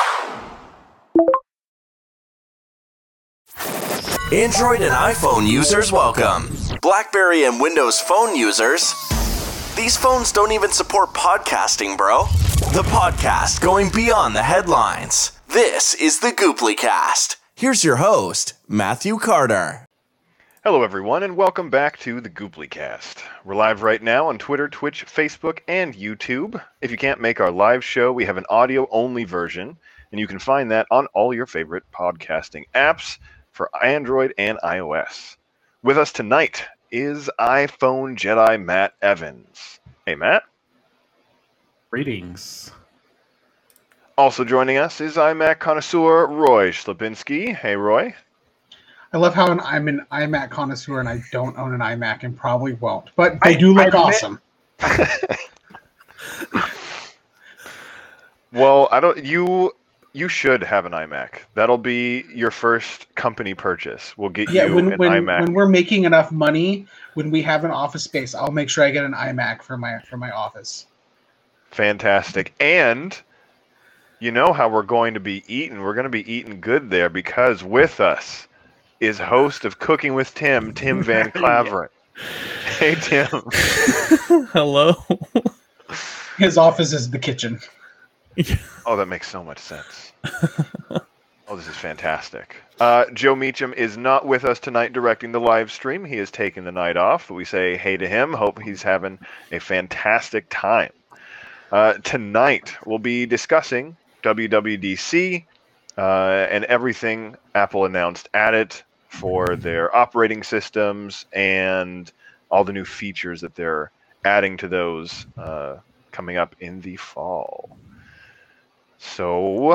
Android and iPhone users, welcome. BlackBerry and Windows Phone users, these phones don't even support podcasting, bro. The podcast going beyond the headlines. This is the GooplyCast. Here's your host, Matthew Carter. Hello everyone, and welcome back to the GooplyCast. We're live right now on Twitter, Twitch, Facebook, and YouTube. If you can't make our live show, we have an audio-only version, and you can find that on all your favorite podcasting apps for Android and iOS. With us tonight is iPhone Jedi Matt Evans. Hey, Matt. Greetings. Also joining us is iMac connoisseur Roy Slapinski. Hey, Roy. I love how I'm an iMac connoisseur and I don't own an iMac and probably won't, but they do look awesome. Well, You should have an iMac. That'll be your first company purchase. We'll get you an iMac. When we're making enough money, when we have an office space, I'll make sure I get an iMac for my office. Fantastic. And you know how we're going to be eating. We're going to be eating good there because with us is host of Cooking with Tim Van Claveren. Hey, Tim. Hello. His office is the kitchen. Oh, that makes so much sense. Oh, this is fantastic. Joe Meacham is not with us tonight directing the live stream. He has taken the night off. We say hey to him. Hope he's having a fantastic time. Tonight, we'll be discussing WWDC and everything Apple announced at it for their operating systems and all the new features that they're adding to those coming up in the fall. So,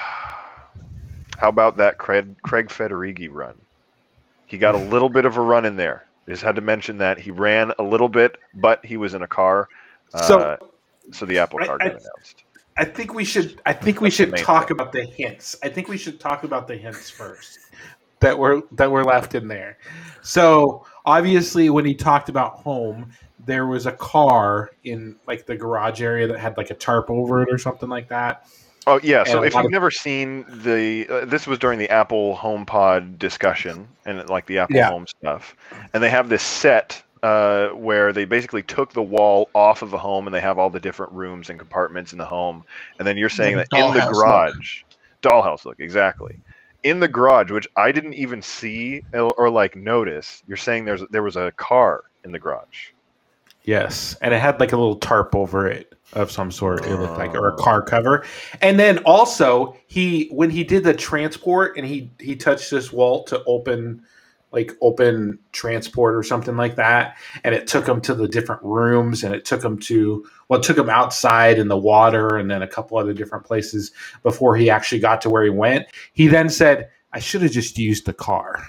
how about that Craig Federighi run? He got a little bit of a run in there. I just had to mention that. He ran a little bit, but he was in a car. So the Apple Car got announced. I think we should talk about the hints. I think we should talk about the hints first that were left in there. So obviously, when he talked about home, there was a car in like the garage area that had like a tarp over it or something like that. Oh yeah. So if you've never seen this was during the Apple HomePod discussion and like the Apple Home stuff, and they have this set where they basically took the wall off of a home and they have all the different rooms and compartments in the home, and then you're saying that in the garage, dollhouse look exactly. In the garage, which I didn't even see or like notice, you're saying there was a car in the garage. Yes, and it had like a little tarp over it of some sort. It looked like, or a car cover. And then also, when he did the transport and he touched this wall to open transport or something like that, and it took him to the different rooms, and it took him outside in the water, and then a couple other different places before he actually got to where he went. He then said, "I should have just used the car."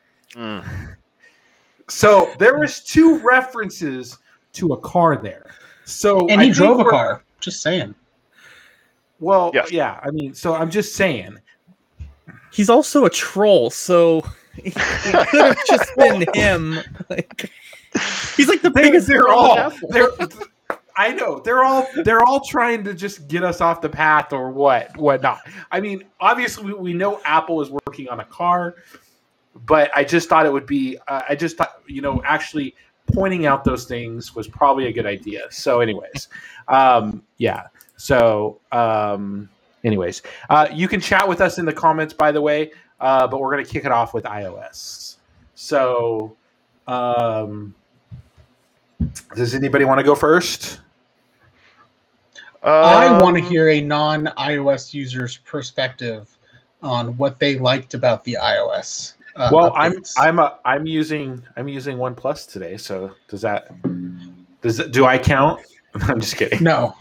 So there was 2 references to a car there. So and he drove a car. Just saying. Well, yeah. I mean, so I'm just saying. He's also a troll, so it could have just been him. He's like the biggest. I know they're all trying to just get us off the path or whatnot. I mean, obviously we know Apple is working on a car, but I just thought it would be. Actually pointing out those things was probably a good idea. So, anyways, yeah. So, anyways, you can chat with us in the comments, by the way. But we're going to kick it off with iOS. So, does anybody want to go first? I want to hear a non-iOS user's perspective on what they liked about the iOS. Well, updates. I'm using OnePlus today. So do I count? I'm just kidding. No.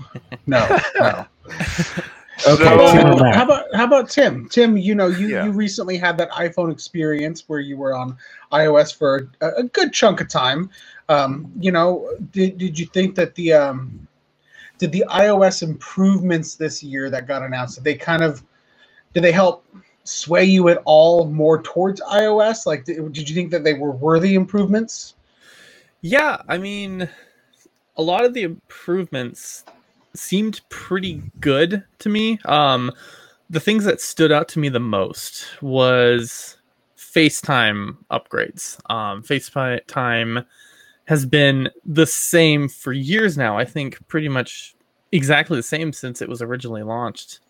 Okay. How about Tim? Tim, you recently had that iPhone experience where you were on iOS for a good chunk of time. Did you think that did the iOS improvements this year that got announced, did they help sway you at all more towards iOS? Like, did you think that they were worthy improvements? Yeah, I mean, a lot of the improvements seemed pretty good to me. the things that stood out to me the most was FaceTime upgrades. FaceTime has been the same for years now. I think pretty much exactly the same since it was originally launched.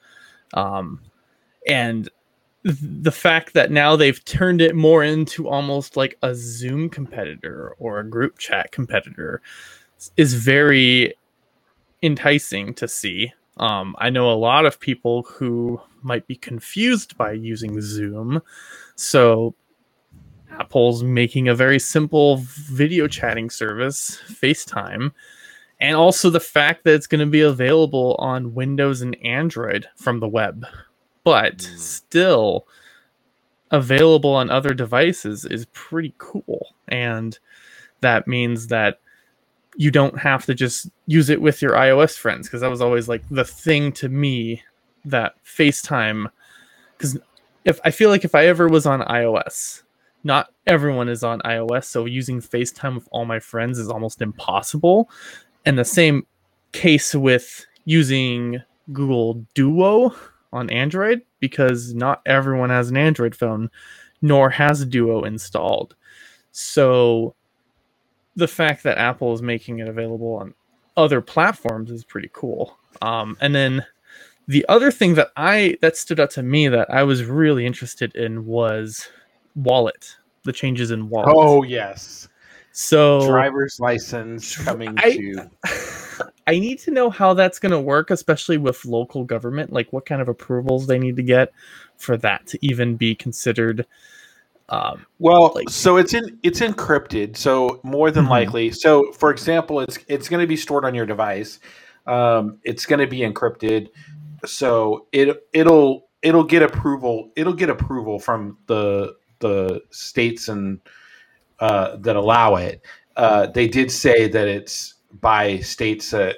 And the fact that now they've turned it more into almost like a Zoom competitor or a group chat competitor is very enticing to see. I know a lot of people who might be confused by using Zoom. So Apple's making a very simple video chatting service, FaceTime, and also the fact that it's going to be available on Windows and Android from the web, but still available on other devices is pretty cool. And that means that you don't have to just use it with your iOS friends, because that was always like the thing to me that FaceTime, because I feel like if I ever was on iOS, not everyone is on iOS, so using FaceTime with all my friends is almost impossible. And the same case with using Google Duo on Android, because not everyone has an Android phone, nor has Duo installed. So the fact that Apple is making it available on other platforms is pretty cool. And then the other thing that stood out to me that I was really interested in was Wallet, the changes in Wallet. Oh, yes. So driver's license coming to... I need to know how that's going to work, especially with local government, like what kind of approvals they need to get for that to even be considered. So it's encrypted. So more than likely, so for example, it's going to be stored on your device. It's going to be encrypted. So it'll get approval. It'll get approval from the states and that allow it. They did say that it's by states that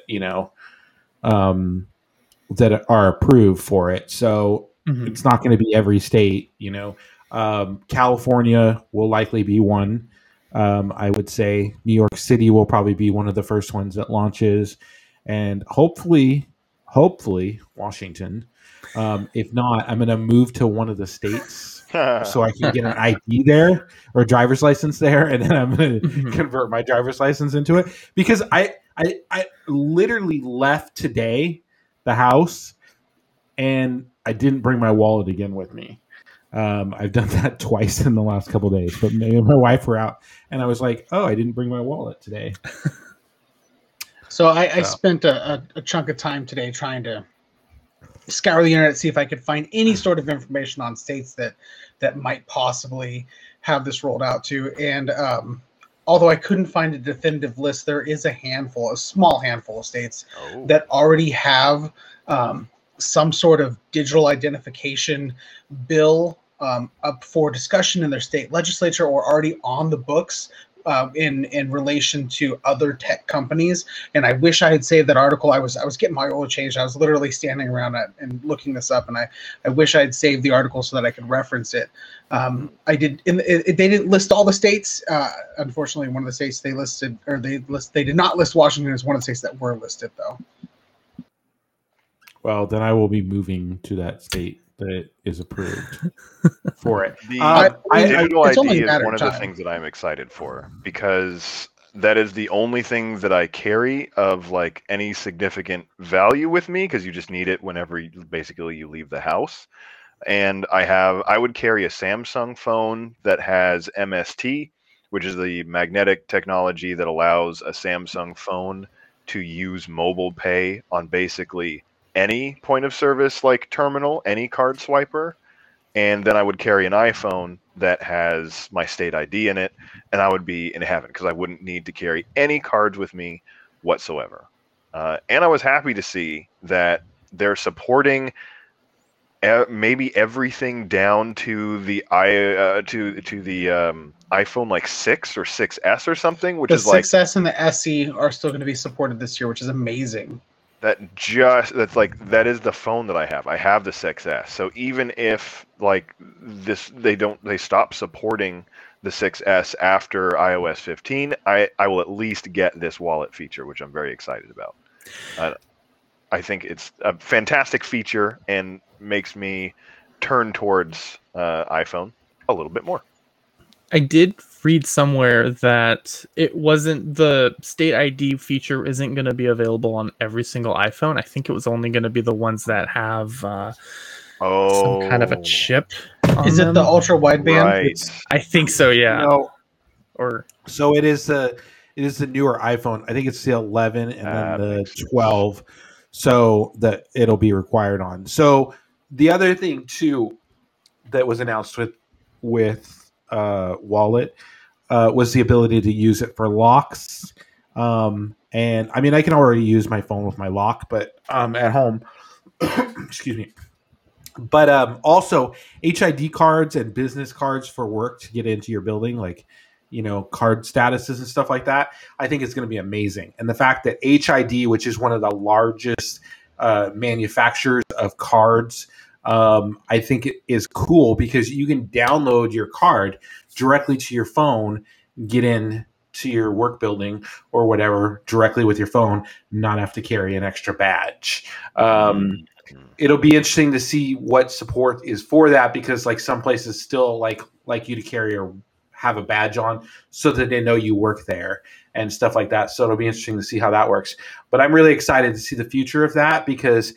that are approved for it. So it's not going to be every state. California will likely be one. I would say New York City will probably be one of the first ones that launches, and hopefully Washington. If not, I'm going to move to one of the states so I can get an ID there or a driver's license there, and then I'm going to convert my driver's license into it, because I literally left today the house and I didn't bring my wallet again with me. I've done that twice in the last couple of days, but me and my wife were out and I was like, oh, I didn't bring my wallet today. So I spent a chunk of time today trying to scour the internet, see if I could find any sort of information on states that might possibly have this rolled out to. And although I couldn't find a definitive list, there is a small handful of states that already have some sort of digital identification bill up for discussion in their state legislature, or already on the books in relation to other tech companies. And I wish I had saved that article. I was getting my oil changed. I was literally standing around and looking this up, and I wish I had saved the article so that I could reference it. I did. They didn't list all the states. Unfortunately, one of the states they listed, or they did not list Washington as one of the states that were listed, though. Well, then I will be moving to that state that is approved for it. The digital ID is one of the things that I'm excited for, because that is the only thing that I carry of like any significant value with me, because you just need it whenever you leave the house. And I would carry a Samsung phone that has MST, which is the magnetic technology that allows a Samsung phone to use mobile pay on basically any point of service, like terminal, any card swiper. And then I would carry an iPhone that has my state ID in it, and I would be in heaven, because I wouldn't need to carry any cards with me whatsoever. And I was happy to see that they're supporting maybe everything down to the iPhone like 6 or 6S or something, which is like the 6S and the SE are still going to be supported this year, which is amazing. That is the phone that I have. I have the 6S. So even if like this, they stop supporting the 6S after iOS 15, I will at least get this wallet feature, which I'm very excited about. I think it's a fantastic feature and makes me turn towards iPhone a little bit more. I did read somewhere that it wasn't the State ID feature isn't going to be available on every single iPhone. I think it was only going to be the ones that have some kind of a chip on Is it them. the ultra wideband? Right. I think so, yeah. No. Or So it is the newer iPhone. I think it's the 11 and then the 12. So that it'll be required on. So the other thing too that was announced with Wallet was the ability to use it for locks. And I mean, I can already use my phone with my lock, but at home, excuse me. But also HID cards and business cards for work to get into your building, like, you know, card statuses and stuff like that. I think it's going to be amazing. And the fact that HID, which is one of the largest manufacturers of cards, I think it is cool because you can download your card directly to your phone, get in to your work building or whatever directly with your phone, not have to carry an extra badge. It'll be interesting to see what support is for that, because like some places still like you to carry or have a badge on so that they know you work there and stuff like that. So it'll be interesting to see how that works. But I'm really excited to see the future of that because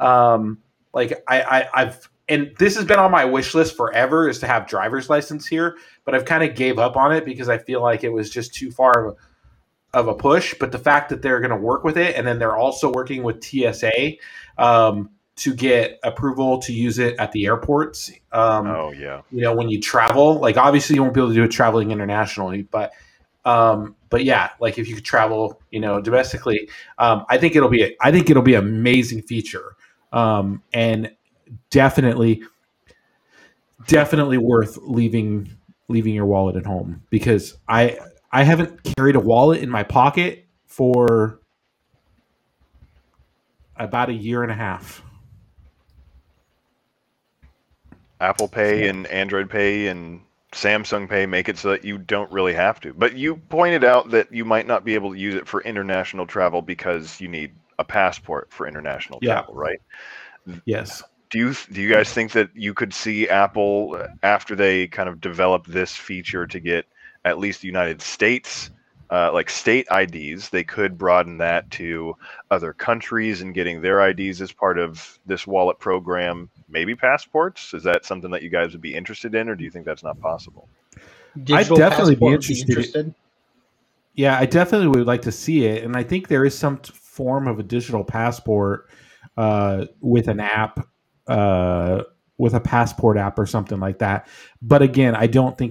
like I've and this has been on my wish list forever, is to have driver's license here, but I've kind of gave up on it because I feel like it was just too far of a push. But the fact that they're going to work with it, and then they're also working with TSA to get approval to use it at the airports. You know, when you travel, like obviously you won't be able to do it traveling internationally, but yeah, like if you could travel, you know, domestically, I think it'll be an amazing feature. And definitely worth leaving your wallet at home, because I haven't carried a wallet in my pocket for about a year and a half. Apple Pay and Android Pay and Samsung Pay make it so that you don't really have to. But you pointed out that you might not be able to use it for international travel because you need a passport for international travel, right? Yes. Do you guys think that you could see Apple, after they kind of develop this feature to get at least the United States, like state IDs, they could broaden that to other countries and getting their IDs as part of this wallet program, maybe passports? Is that something that you guys would be interested in, or do you think that's not possible? I'd definitely be interested. Yeah, I definitely would like to see it. And I think there is some form of a digital passport with an app, with a passport app or something like that. But again, I think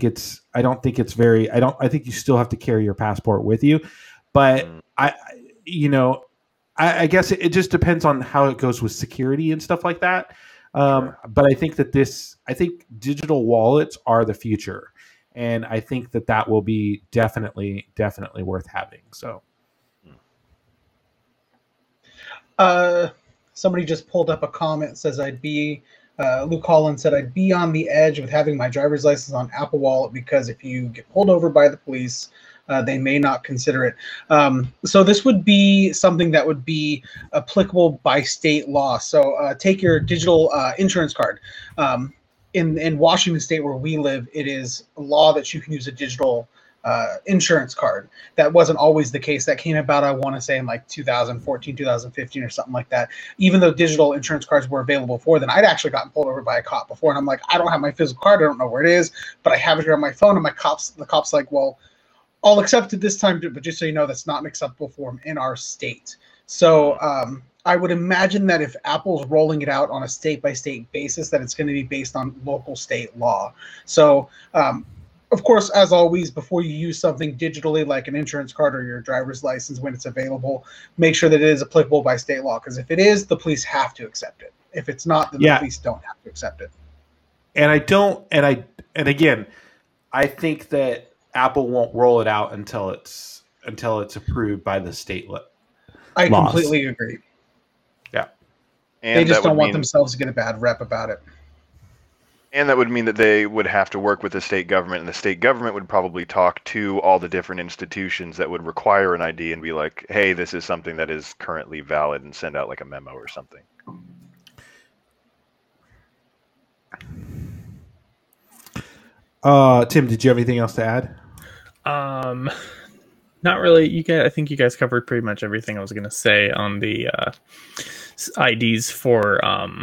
you still have to carry your passport with you. But I guess it just depends on how it goes with security and stuff like that. But I think digital wallets are the future, and I think that will be definitely worth having. So, somebody just pulled up a comment, says Luke Collins said, I'd be on the edge with having my driver's license on Apple Wallet because if you get pulled over by the police, they may not consider it. So this would be something that would be applicable by state law. So take your digital insurance card. In Washington State, where we live, it is a law that you can use a digital insurance card. That wasn't always the case. That came about, I want to say, in like 2014, 2015 or something like that. Even though digital insurance cards were available before then, I'd actually gotten pulled over by a cop before, and I'm like, I don't have my physical card, I don't know where it is, but I have it here on my phone, and the cop's like, well, I'll accept it this time, but just so you know, that's not an acceptable form in our state. So I would imagine that if Apple's rolling it out on a state-by-state basis, that it's going to be based on local state law. So of course, as always, before you use something digitally like an insurance card or your driver's license when it's available, make sure that it is applicable by state law. Because if it is, the police have to accept it. If it's not, then the police don't have to accept it. And again, I think that Apple won't roll it out until it's approved by the state laws. I completely agree. Yeah. And they just don't want themselves to get a bad rep about it. And that would mean that they would have to work with the state government, and the state government would probably talk to all the different institutions that would require an ID and be like, hey, this is something that is currently valid, and send out like a memo or something. Tim, did you have anything else to add? Not really. I think you guys covered pretty much everything I was going to say on the IDs for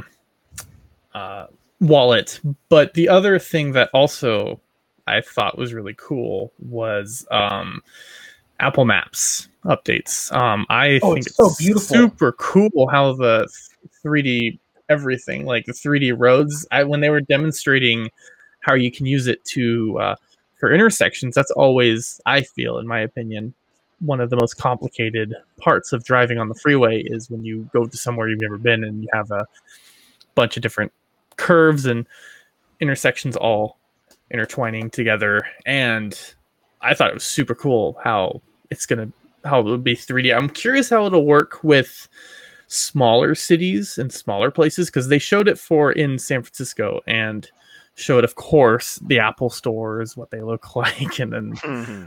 wallet. But the other thing that also I thought was really cool was Apple Maps updates. I think it's so beautiful. Super cool how the 3D everything, like the 3D roads, when they were demonstrating how you can use it to for intersections, that's always, I feel, in my opinion, one of the most complicated parts of driving on the freeway is when you go to somewhere you've never been and you have a bunch of different curves and intersections all intertwining together. And I thought it was super cool how it would be 3D. I'm curious how it'll work with smaller cities and smaller places, because they showed it in San Francisco and showed, of course, the Apple stores, what they look like, and then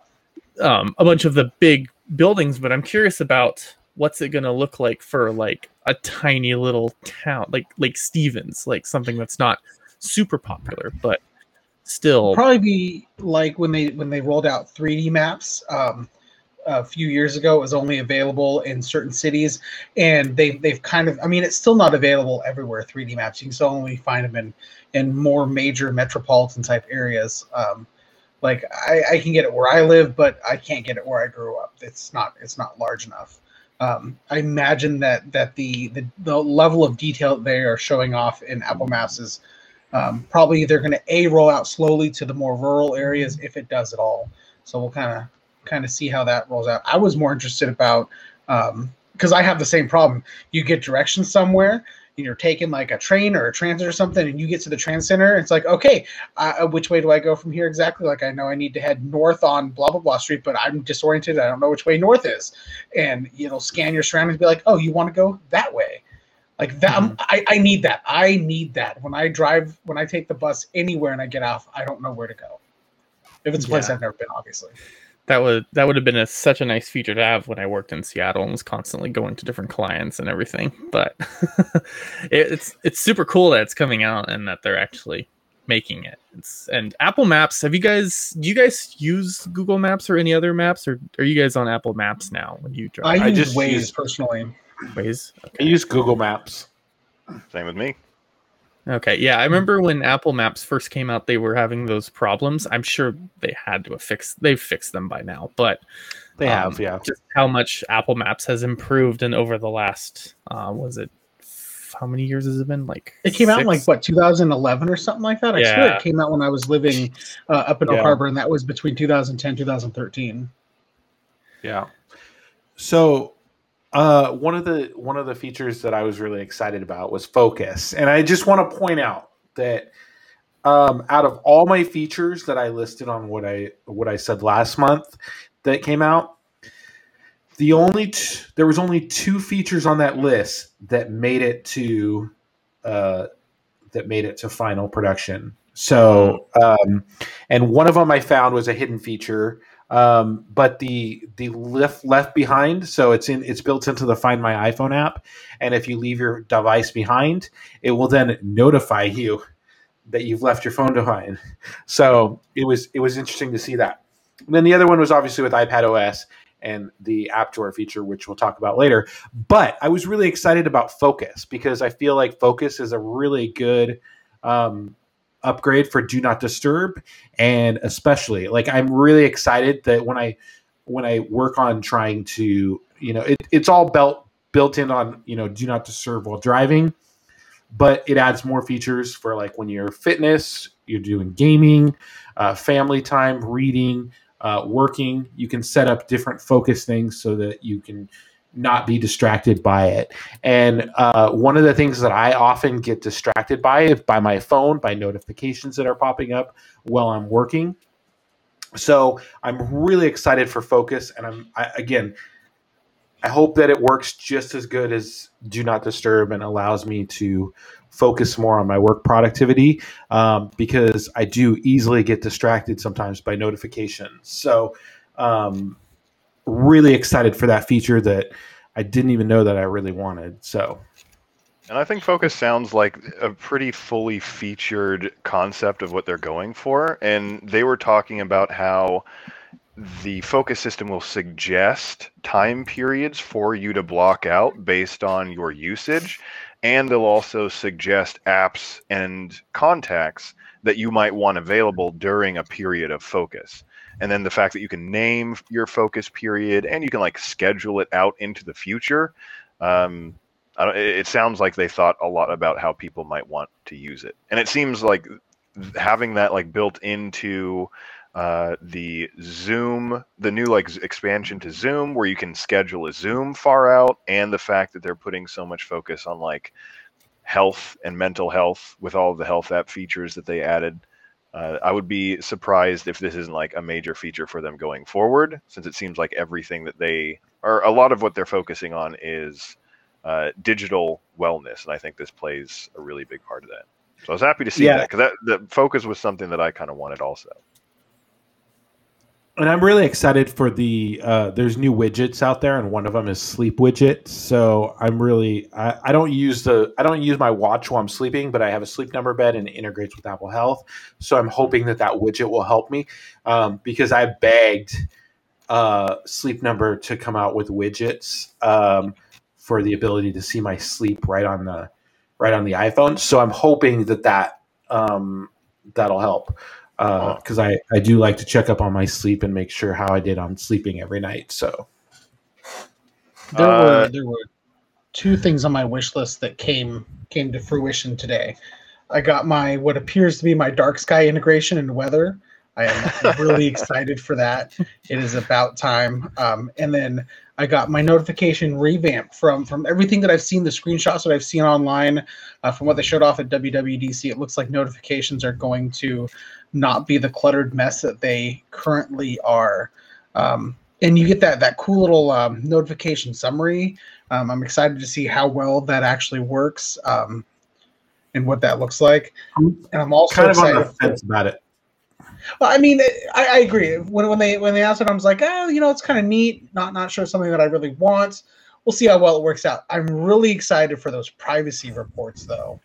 a bunch of the big buildings. But I'm curious about what's it going to look like for like a tiny little town, like Stevens, like something that's not super popular, but still probably be like when they rolled out 3D maps a few years ago. It was only available in certain cities, and they've kind of, I mean, it's still not available everywhere. 3D maps, you can still only find them in more major metropolitan type areas. Like I can get it where I live, but I can't get it where I grew up. It's not large enough. I imagine that the level of detail they are showing off in Apple Maps is probably they're going to roll out slowly to the more rural areas, if it does at all. So we'll kind of see how that rolls out. I was more interested about because I have the same problem. You get directions somewhere, and you're taking like a train or a transit or something, and you get to the trans center. It's like, okay, which way do I go from here exactly? Like, I know I need to head north on blah blah blah street, but I'm disoriented. I don't know which way north is. And scan your surroundings, and be like, oh, you want to go that way? Like that, I need that. I need that when I take the bus anywhere and I get off. I don't know where to go. If it's a place I've never been, obviously. That would have been such a nice feature to have when I worked in Seattle and was constantly going to different clients and everything. But it's super cool that it's coming out and that they're actually making it. And Apple Maps. Do you guys use Google Maps or any other maps, or are you guys on Apple Maps now when you drive? I use Waze personally. Waze. Okay. I use Google Maps. Same with me. Okay, yeah, I remember when Apple Maps first came out, they were having those problems. I'm sure they had to they've fixed them by now, but they have, yeah. Just how much Apple Maps has improved, and over the last, how many years has it been? Like it came out in 2011 or something like that. I swear it came out when I was living up in Oak Harbor, and that was between 2010 2013. Yeah. So. One of the features that I was really excited about was focus, and I just want to point out that out of all my features that I listed on what I said last month that came out, there was only 2 features on that list that made it to final production. So, and one of them I found was a hidden feature. But the left behind, so it's built into the Find My iPhone app, and if you leave your device behind, it will then notify you that you've left your phone behind. So it was interesting to see that. And then the other one was obviously with iPad OS and the App Drawer feature, which we'll talk about later. But I was really excited about Focus because I feel like Focus is a really good upgrade for Do Not Disturb, and especially like I'm really excited that when I work on trying to it's all built in on Do Not Disturb while driving, but it adds more features for like when you're fitness, you're doing gaming, family time, reading, working. You can set up different focus things so that you can not be distracted by it. And one of the things that I often get distracted by is by my phone, by notifications that are popping up while I'm working. So I'm really excited for Focus, and I hope that it works just as good as Do Not Disturb and allows me to focus more on my work productivity because I do easily get distracted sometimes by notifications. So really excited for that feature that I didn't even know that I really wanted. So. And I think Focus sounds like a pretty fully featured concept of what they're going for. And they were talking about how the Focus system will suggest time periods for you to block out based on your usage. And they'll also suggest apps and contacts that you might want available during a period of focus. And then the fact that you can name your focus period and you can like schedule it out into the future. It sounds like they thought a lot about how people might want to use it. And it seems like having that like built into the Zoom, the new like expansion to Zoom, where you can schedule a Zoom far out, and the fact that they're putting so much focus on like health and mental health with all of the health app features that they added. I would be surprised if this isn't like a major feature for them going forward, since it seems like everything that a lot of what they're focusing on is digital wellness, and I think this plays a really big part of that. So I was happy to see that, because the focus was something that I kind of wanted also. And I'm really excited for there's new widgets out there, and one of them is sleep widget. So I'm really I don't use my watch while I'm sleeping, but I have a Sleep Number bed and it integrates with Apple Health. So I'm hoping that widget will help me because I begged Sleep Number to come out with widgets for the ability to see my sleep right on the iPhone. So I'm hoping that that'll help. Because I do like to check up on my sleep and make sure how I did on sleeping every night. So there were two things on my wish list that came to fruition today. I got my what appears to be my dark sky integration in weather. I am really excited for that. It is about time. And then I got my notification revamp from everything that I've seen, the screenshots that I've seen online, from what they showed off at WWDC. It looks like notifications are going to not be the cluttered mess that they currently are. And you get that cool little notification summary. I'm excited to see how well that actually works and what that looks like. And I'm also kind of excited on the fence about it. Well, I mean, I agree. When they asked it, I was like, it's kind of neat. Not sure something that I really want. We'll see how well it works out. I'm really excited for those privacy reports, though.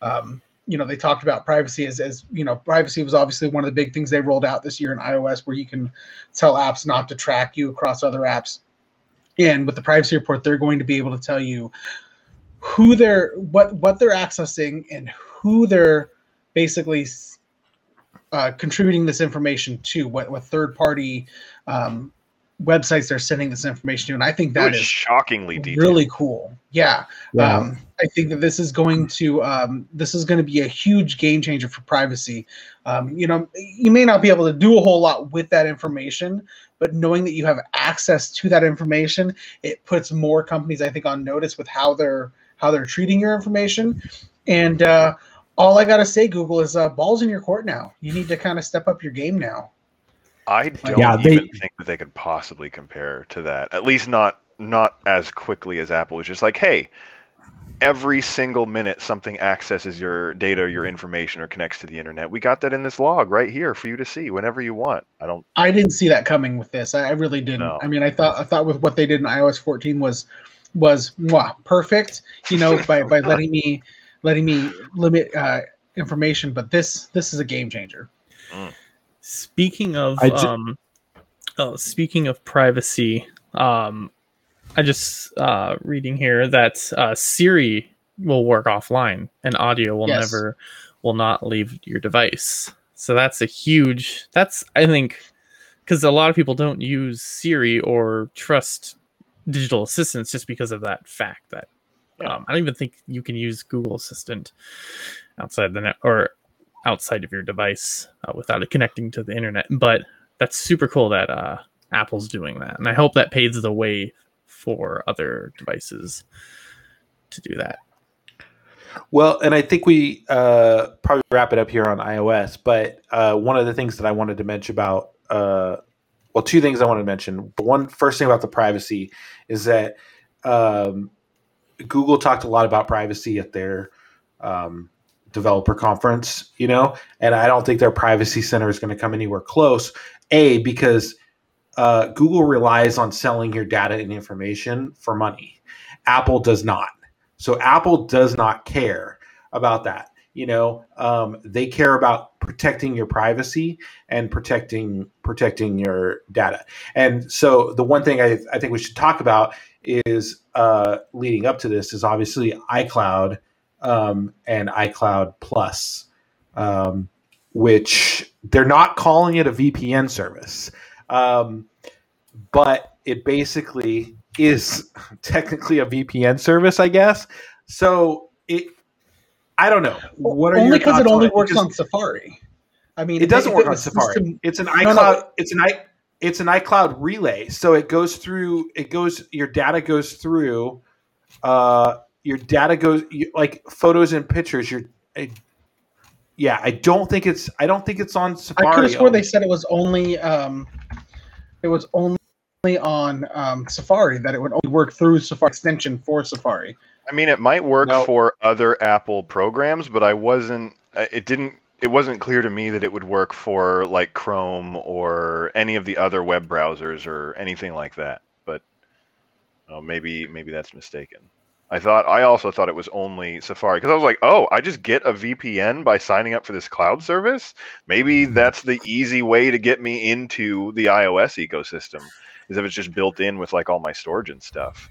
They talked about privacy as privacy was obviously one of the big things they rolled out this year in iOS, where you can tell apps not to track you across other apps. And with the privacy report, they're going to be able to tell you what they're accessing and who they're basically contributing this information to, what third-party websites they're sending this information to, and I think that is shockingly detailed. Really cool. Yeah. I think that this is going to be a huge game changer for privacy. You may not be able to do a whole lot with that information, but knowing that you have access to that information, it puts more companies, I think, on notice with how they're treating your information. And all I gotta say, Google, is balls in your court now. You need to kind of step up your game now. I don't even think that they could possibly compare to that. At least not as quickly as Apple. It's just like, hey, every single minute something accesses your data or your information or connects to the internet. We got that in this log right here for you to see whenever you want. I didn't see that coming with this. I really didn't. No. I mean, I thought with what they did in iOS 14 was perfect. By letting me limit information. But this is a game changer. Speaking of privacy, I just reading here that Siri will work offline and audio will not leave your device. So that's I think, because a lot of people don't use Siri or trust digital assistants just because of that fact that I don't even think you can use Google Assistant outside the net or outside of your device without it connecting to the internet. But that's super cool that Apple's doing that, and I hope that paves the way for other devices to do that. Well, and I think we probably wrap it up here on iOS, but one of the things that I wanted to mention about two things I wanted to mention. The first thing about the privacy is that Google talked a lot about privacy at their developer conference, and I don't think their privacy center is going to come anywhere close. Because Google relies on selling your data and information for money. Apple does not. So Apple does not care about that. They care about protecting your privacy and protecting your data. And so the one thing I think we should talk about is leading up to this is obviously iCloud and iCloud Plus, which they're not calling it a VPN service, but it basically is technically a VPN service, I guess. So I don't know. What are only because it only works on Safari. I mean, it doesn't work on Safari. It's an iCloud. It's an iCloud relay. So it goes through. Your data goes through. Your data goes like photos and pictures. I don't think it's on Safari. I could have sworn they said it was only. It was only on Safari, that it would only work through Safari extension for Safari. I mean, it might work for other Apple programs, but it wasn't clear to me that it would work for like Chrome or any of the other web browsers or anything like that. But maybe that's mistaken. I also thought it was only Safari, because I was like, oh, I just get a VPN by signing up for this cloud service? Maybe that's the easy way to get me into the iOS ecosystem, is if it's just built in with like all my storage and stuff.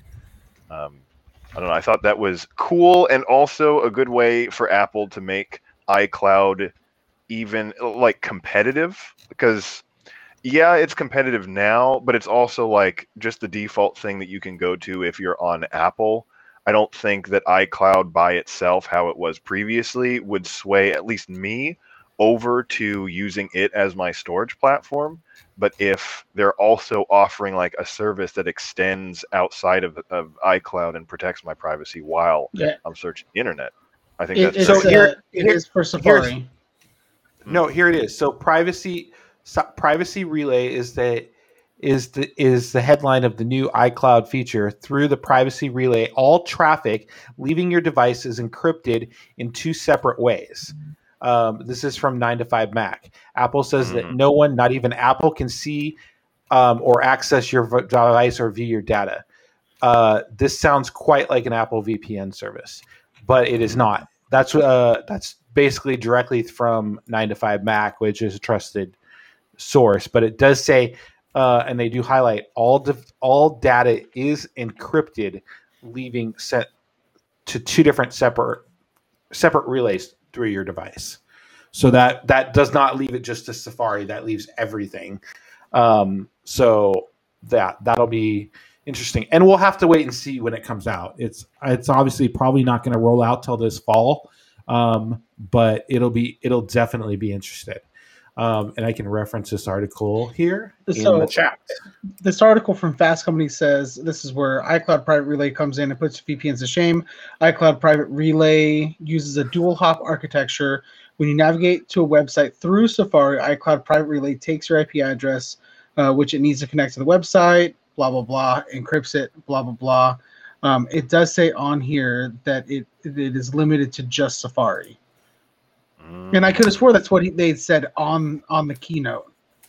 I don't know. I thought that was cool, and also a good way for Apple to make iCloud even like competitive, because it's competitive now, but it's also like just the default thing that you can go to if you're on Apple. I don't think that iCloud by itself, how it was previously, would sway at least me over to using it as my storage platform. But if they're also offering like a service that extends outside of iCloud and protects my privacy while I'm searching the internet, I think that's so. Here it is for Safari. No, here it is. So privacy relay is the headline of the new iCloud feature. Through the privacy relay, all traffic leaving your device is encrypted in two separate ways. This is from 9to5Mac. Apple says that no one, not even Apple, can see or access your device or view your data. This sounds quite like an Apple VPN service, but it is not. That's basically directly from 9to5Mac, which is a trusted source. But it does say, and they do highlight, all data is encrypted, leaving set to two different separate relays through your device. So that does not leave it just to Safari. That leaves everything. So that'll be interesting, and we'll have to wait and see when it comes out. It's obviously probably not going to roll out till this fall, but it'll definitely be interesting. And I can reference this article here in the chat. This article from Fast Company says this is where iCloud Private Relay comes in and puts VPNs to shame. iCloud Private Relay uses a dual hop architecture. When you navigate to a website through Safari, iCloud Private Relay takes your IP address, which it needs to connect to the website, blah, blah, blah, encrypts it, blah, blah, blah. It does say on here that it is limited to just Safari. And I could have swore that's what they said on the keynote.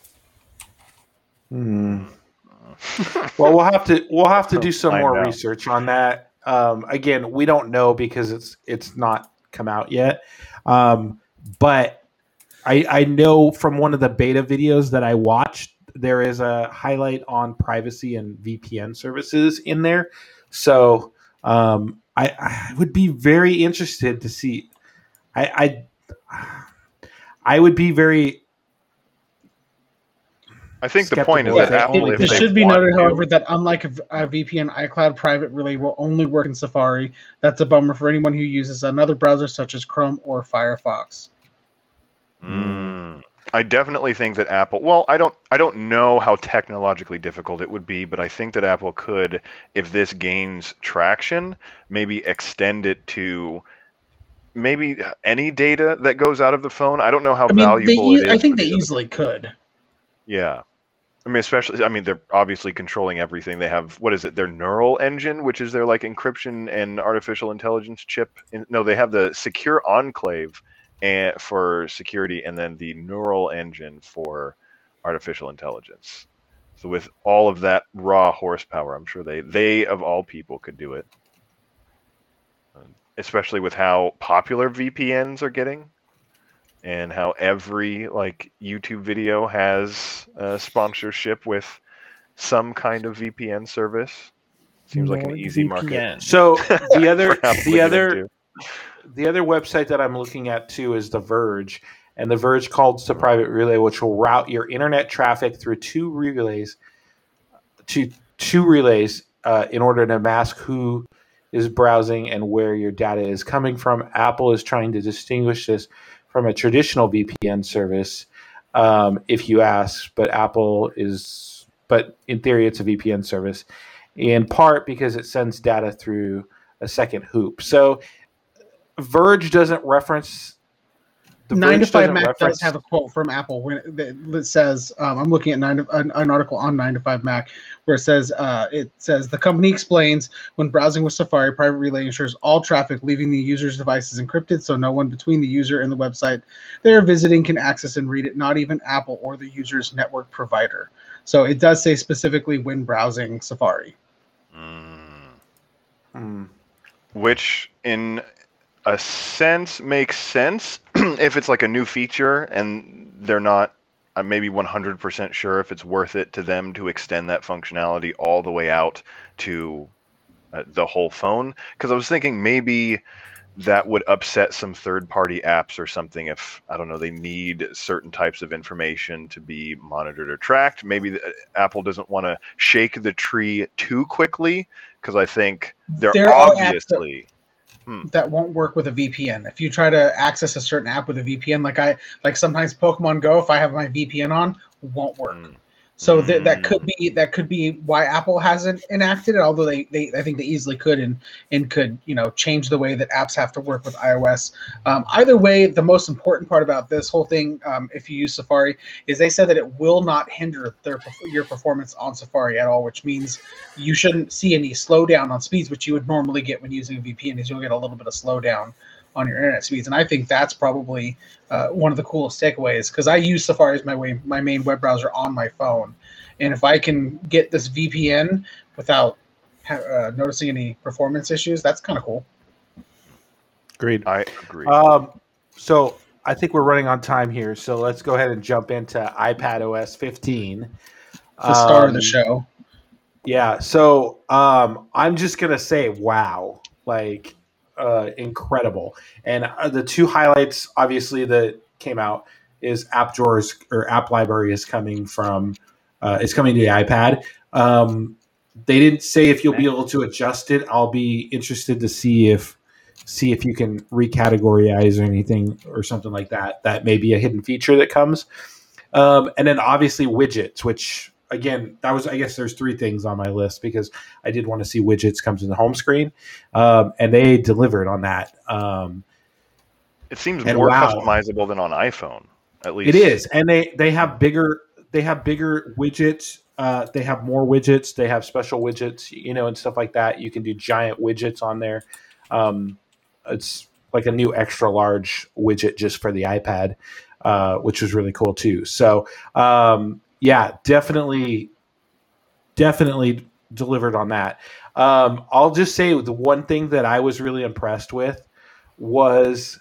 Well, we'll have to do some more research on that. Again, we don't know because it's not come out yet. But I know from one of the beta videos that I watched, there is a highlight on privacy and VPN services in there. So I would be very interested to see. I would be very. I think the point is that Apple. It should be noted, however, that unlike a VPN, iCloud Private Relay will only work in Safari. That's a bummer for anyone who uses another browser such as Chrome or Firefox. I definitely think that Apple. Well, I don't know how technologically difficult it would be, but I think that Apple could, if this gains traction, maybe extend it to maybe any data that goes out of the phone. I don't know how valuable it is. I think they easily could. Yeah. I mean, especially, I mean, they're obviously controlling everything. They have, what is it, their neural engine, which is their like encryption and artificial intelligence chip. No, they have the secure enclave for security, and then the neural engine for artificial intelligence. So with all of that raw horsepower, I'm sure they of all people could do it. Especially with how popular VPNs are getting. And how every like YouTube video has a sponsorship with some kind of VPN service. Seems like an easy market. So the other into. the other website that I'm looking at too is The Verge, and The Verge calls to private relay, which will route your internet traffic through two relays in order to mask who is browsing and where your data is coming from. Apple is trying to distinguish this from a traditional VPN service, if you ask, but in theory, it's a VPN service, in part because it sends data through a second hoop. So Verge doesn't reference. 9 to 5 Mac does have a quote from Apple that says, I'm looking at an article on 9 to 5 Mac where it says, the company explains when browsing with Safari, private relay ensures all traffic leaving the user's device is encrypted so no one between the user and the website they are visiting can access and read it, not even Apple or the user's network provider. So it does say specifically when browsing Safari. Which in a sense makes sense if it's like a new feature and they're not maybe 100% sure if it's worth it to them to extend that functionality all the way out to the whole phone. Because I was thinking maybe that would upset some third-party apps or something if, I don't know, they need certain types of information to be monitored or tracked. Maybe Apple doesn't want to shake the tree too quickly because I think they're obviously... that won't work with a VPN. If you try to access a certain app with a VPN, like sometimes Pokemon Go, if I have my VPN on, won't work. So that could be why Apple hasn't enacted it. Although I think they easily could and could change the way that apps have to work with iOS. Either way, the most important part about this whole thing, if you use Safari, is they said that it will not hinder your performance on Safari at all, which means you shouldn't see any slowdown on speeds, which you would normally get when using a VPN. Is you'll get a little bit of slowdown on your internet speeds, and I think that's probably one of the coolest takeaways because I use Safari as my main web browser on my phone, and if I can get this VPN without noticing any performance issues, that's kind of cool. Agreed. I agree. So I think we're running on time here, so let's go ahead and jump into iPadOS 15. The star of the show. Yeah. So I'm just gonna say, wow, incredible. And the two highlights, obviously, that came out is App Drawers or App Library is coming to the iPad. They didn't say if you'll be able to adjust it. I'll be interested to see if you can recategorize or anything or something like that. That may be a hidden feature that comes. And then obviously widgets, which again, I guess there's three things on my list because I did want to see widgets come to the home screen. And they delivered on that. It seems more customizable than on iPhone, at least. It is. And they have bigger widgets. They have more widgets. They have special widgets, and stuff like that. You can do giant widgets on there. It's like a new extra large widget just for the iPad, which was really cool too. So, yeah, definitely delivered on that. I'll just say the one thing that I was really impressed with was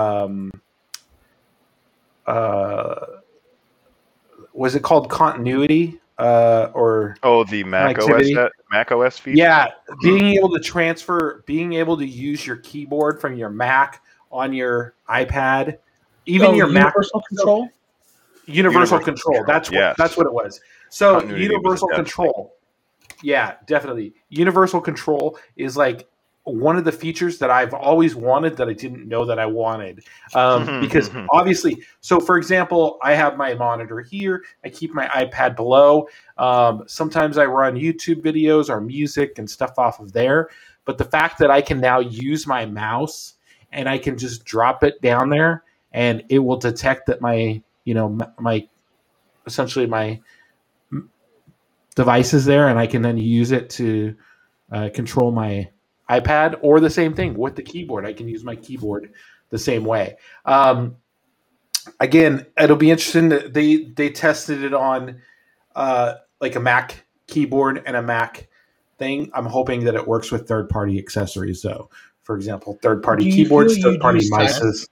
it called continuity? The Mac OS feature? Yeah, being able to use your keyboard from your Mac on your iPad, even your universal control. Universal control. That's what it was. So continuity universal control. Yeah, definitely. Universal control is like one of the features that I've always wanted that I didn't know that I wanted. Because obviously, so for example, I have my monitor here. I keep my iPad below. Sometimes I run YouTube videos or music and stuff off of there. But the fact that I can now use my mouse and I can just drop it down there and it will detect that my devices there, and I can then use it to control my iPad, or the same thing with the keyboard. I can use my keyboard the same way. Again, it'll be interesting that they tested it on like a Mac keyboard and a Mac thing. I'm hoping that it works with third-party accessories, though. For example, third-party keyboards, third-party mices.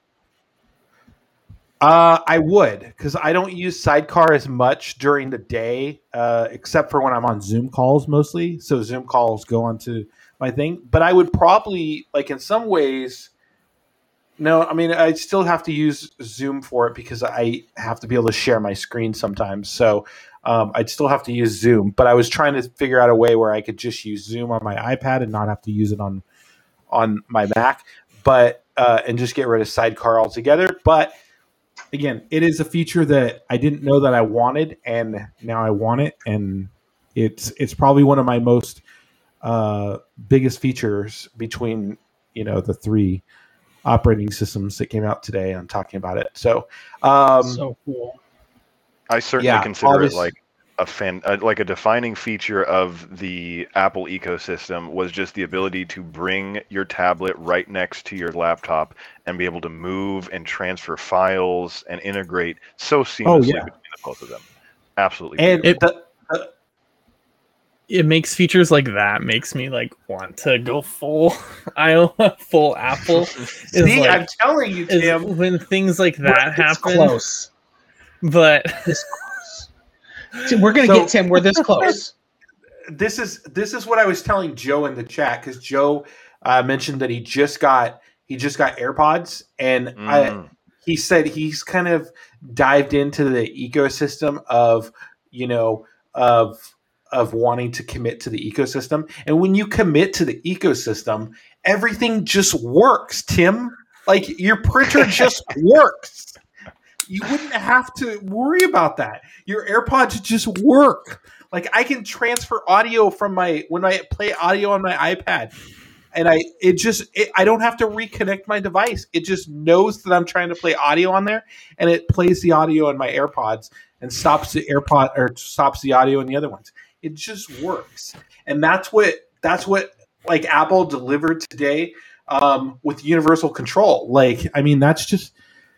I would, because I don't use Sidecar as much during the day, except for when I'm on Zoom calls mostly. So Zoom calls go onto my thing. But I would probably, like in some ways, no, I mean, I still have to use Zoom for it because I have to be able to share my screen sometimes. So I'd still have to use Zoom. But I was trying to figure out a way where I could just use Zoom on my iPad and not have to use it on my Mac, but and just get rid of Sidecar altogether. But again, it is a feature that I didn't know that I wanted, and now I want it, and it's probably one of my most biggest features between the three operating systems that came out today. I'm talking about it, so cool. I certainly consider it like a defining feature of the Apple ecosystem was just the ability to bring your tablet right next to your laptop and be able to move and transfer files and integrate so seamlessly between the both of them. Absolutely. And it makes features like that makes me like want to go full full Apple. See, I'm telling you, Tim, when things like that happen. Close. But we're going to get Tim. We're this close. This is what I was telling Joe in the chat, because Joe mentioned that he just got AirPods, and he said he's kind of dived into the ecosystem of wanting to commit to the ecosystem. And when you commit to the ecosystem, everything just works, Tim. Like your printer just works. You wouldn't have to worry about that. Your AirPods just work. Like I can transfer audio from when I play audio on my iPad, and I don't have to reconnect my device. It just knows that I'm trying to play audio on there, and it plays the audio on my AirPods and stops the audio in the other ones. It just works, and that's what like Apple delivered today with universal control. Like, I mean, that's just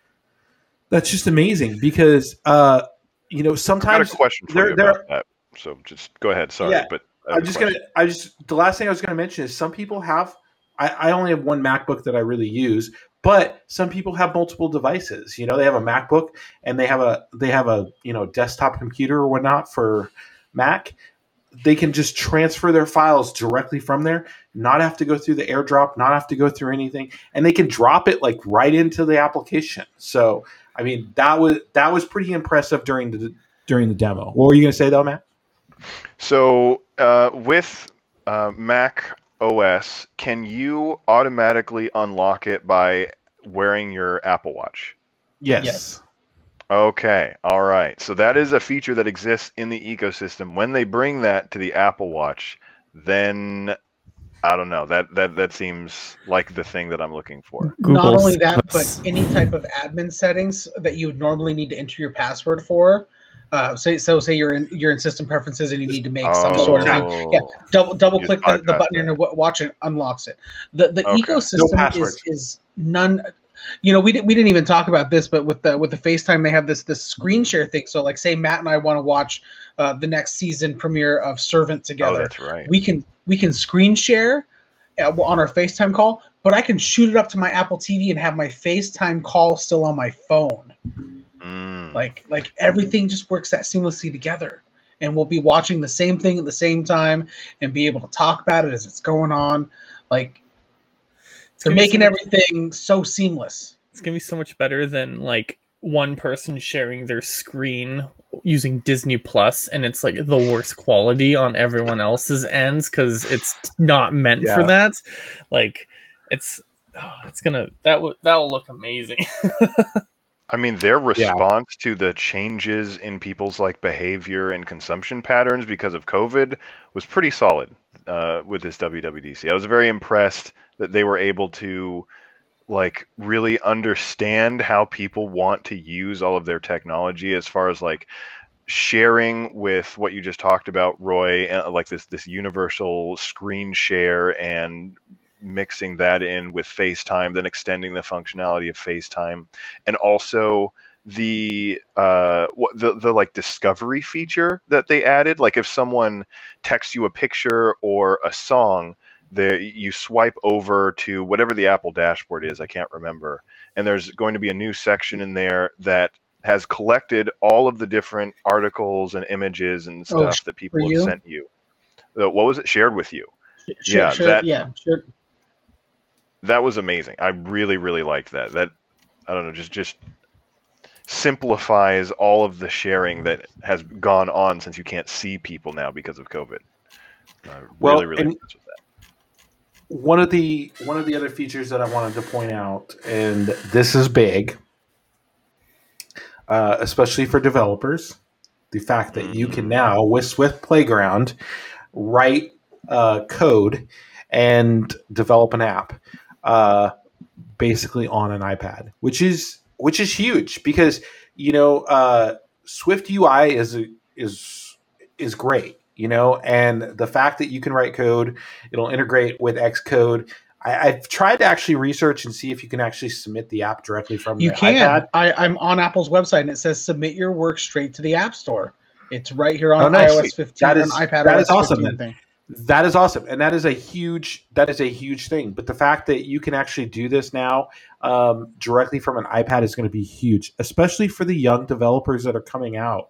amazing, because sometimes I got a question for you about that. So just go ahead. Sorry, but the last thing I was gonna mention is some people have. I only have one MacBook that I really use, but some people have multiple devices. They have a MacBook and they have a desktop computer or whatnot for Mac. They can just transfer their files directly from there, not have to go through the AirDrop, not have to go through anything, and they can drop it like right into the application. So, I mean, that was pretty impressive during the demo. What were you going to say though, Matt? So with Mac OS, can you automatically unlock it by wearing your Apple Watch? Yes. Okay, all right. So that is a feature that exists in the ecosystem. When they bring that to the Apple Watch, then I don't know. That seems like the thing that I'm looking for. Not only that, but any type of admin settings that you would normally need to enter your password for. Say you're in system preferences and you need to make some sort of thing. Yeah, double click the button in your watch and unlocks it. The ecosystem is none. We didn't even talk about this, but with the FaceTime, they have this screen share thing. So like, say Matt and I want to watch the next season premiere of Servant together. Oh, that's right. We can screen share on our FaceTime call, but I can shoot it up to my Apple TV and have my FaceTime call still on my phone. Like everything just works that seamlessly together, and we'll be watching the same thing at the same time and be able to talk about it as it's going on. Like, they're making everything so seamless. It's gonna be so much better than like one person sharing their screen using Disney Plus, and it's like the worst quality on everyone else's ends because it's not meant for that. Like, that will look amazing. I mean, their response to the changes in people's like behavior and consumption patterns because of COVID was pretty solid with this WWDC. I was very impressed that they were able to like really understand how people want to use all of their technology, as far as like sharing with what you just talked about, Roy, like this universal screen share and mixing that in with FaceTime, then extending the functionality of FaceTime, and also the like discovery feature that they added. Like if someone texts you a picture or a song, you swipe over to whatever the Apple dashboard is, I can't remember, and there's going to be a new section in there that has collected all of the different articles and images and stuff that people have sent you. What was it? Shared with you. Sure. That was amazing. I really, really liked that. That, I don't know, just simplifies all of the sharing that has gone on since you can't see people now because of COVID. Really impressed with that. One of the other features that I wanted to point out, and this is big, especially for developers, the fact that you can now, with Swift Playground, write code and develop an app basically on an iPad, which is huge because Swift UI is great, and the fact that you can write code, it'll integrate with Xcode. I've tried to actually research and see if you can actually submit the app directly from the iPad. I'm on Apple's website and it says submit your work straight to the App Store. It's right here on iOS 15 and iPad. That is awesome. That is awesome, and that is a huge thing. But the fact that you can actually do this now directly from an iPad is going to be huge, especially for the young developers that are coming out,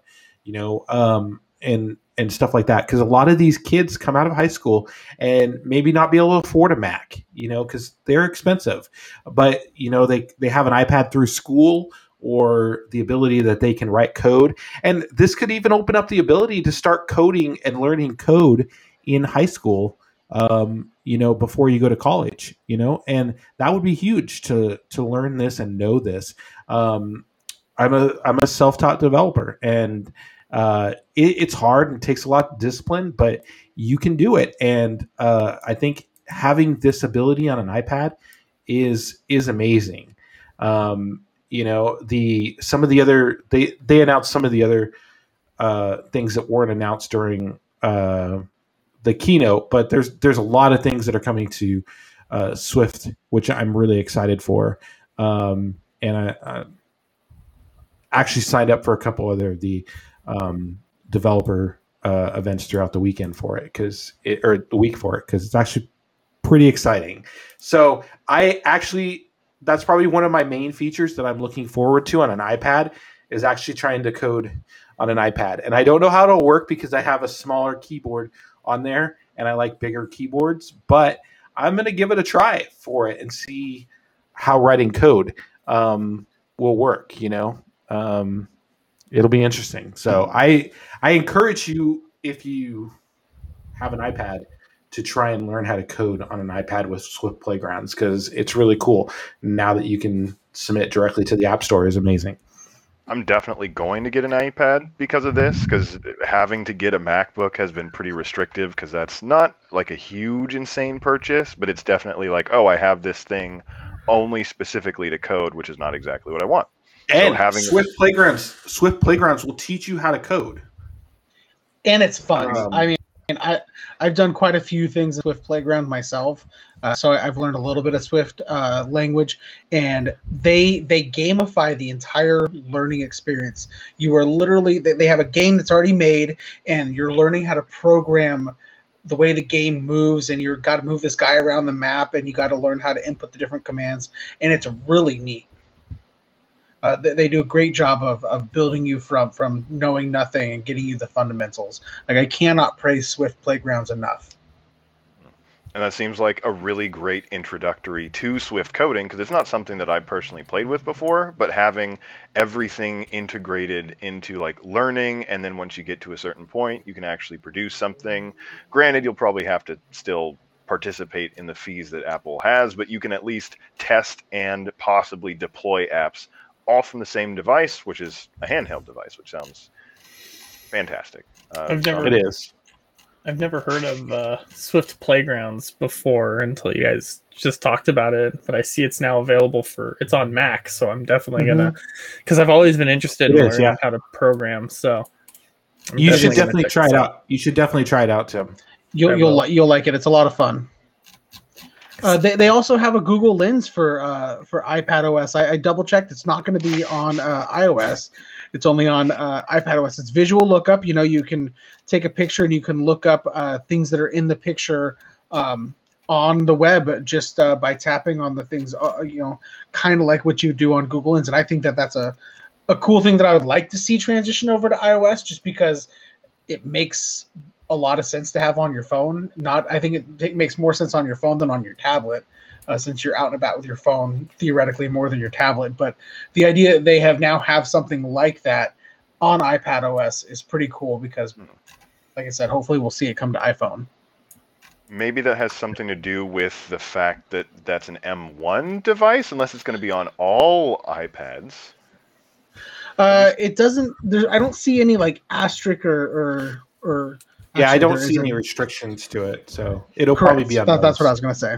and stuff like that. Because a lot of these kids come out of high school and maybe not be able to afford a Mac, because they're expensive. But they have an iPad through school, or the ability that they can write code, and this could even open up the ability to start coding and learning code in high school, before you go to college, and that would be huge to learn this and know this. I'm a self-taught developer, and it's hard and it takes a lot of discipline, but you can do it. And I think having this ability on an iPad is amazing. Some of the other they announced some of the other things that weren't announced during the keynote, but there's a lot of things that are coming to Swift, which I'm really excited for. And I actually signed up for a couple other the developer events throughout the weekend for it, because it's actually pretty exciting. So that's probably one of my main features that I'm looking forward to on an iPad, is actually trying to code on an iPad. And I don't know how it'll work because I have a smaller keyboard on there and I like bigger keyboards, but I'm going to give it a try for it and see how writing code will work. It'll be interesting. So I encourage you, if you have an iPad, to try and learn how to code on an iPad with Swift Playgrounds, because it's really cool. Now that you can submit directly to the App Store is amazing. I'm definitely going to get an iPad because of this, because having to get a MacBook has been pretty restrictive, because that's not like a huge, insane purchase, but it's definitely like, I have this thing only specifically to code, which is not exactly what I want. And so Swift Playgrounds will teach you how to code. And it's fun. I've done quite a few things with Playground myself, so I've learned a little bit of Swift language, and they gamify the entire learning experience. You are literally, they have a game that's already made, and you're learning how to program the way the game moves, and you've got to move this guy around the map, and you got to learn how to input the different commands, and it's really neat. They do a great job of building you from knowing nothing and getting you the fundamentals. Like, I cannot praise Swift Playgrounds enough. And that seems like a really great introductory to Swift coding, because it's not something that I personally played with before, but having everything integrated into like learning, and then once you get to a certain point, you can actually produce something. Granted, you'll probably have to still participate in the fees that Apple has, but you can at least test and possibly deploy apps all from the same device, which is a handheld device, which sounds fantastic. I've never heard of Swift Playgrounds before until you guys just talked about it, but I see it's now available it's on Mac, so I'm definitely gonna, because I've always been interested in learning how to program. So You should definitely gonna check try this it out. You should definitely try it out, Tim. You'll like it. It's a lot of fun. They also have a Google Lens for iPad OS. I double checked. It's not going to be on iOS. It's only on iPad OS. It's visual lookup. You know, you can take a picture and you can look up things that are in the picture on the web just by tapping on the things. You know, kind of like what you do on Google Lens. And I think that that's a cool thing that I would like to see transition over to iOS, just because it makes a lot of sense to have on your phone. I think it makes more sense on your phone than on your tablet, since you're out and about with your phone theoretically more than your tablet. But the idea that they have something like that on iPad OS is pretty cool, because, like I said, hopefully we'll see it come to iPhone. Maybe that has something to do with the fact that that's an M1 device, unless it's going to be on all iPads. It doesn't. I don't see any like asterisk or. Yeah, actually, I don't there see isn't. any restrictions to it, so it'll Correct. probably be on. That's what I was going to say.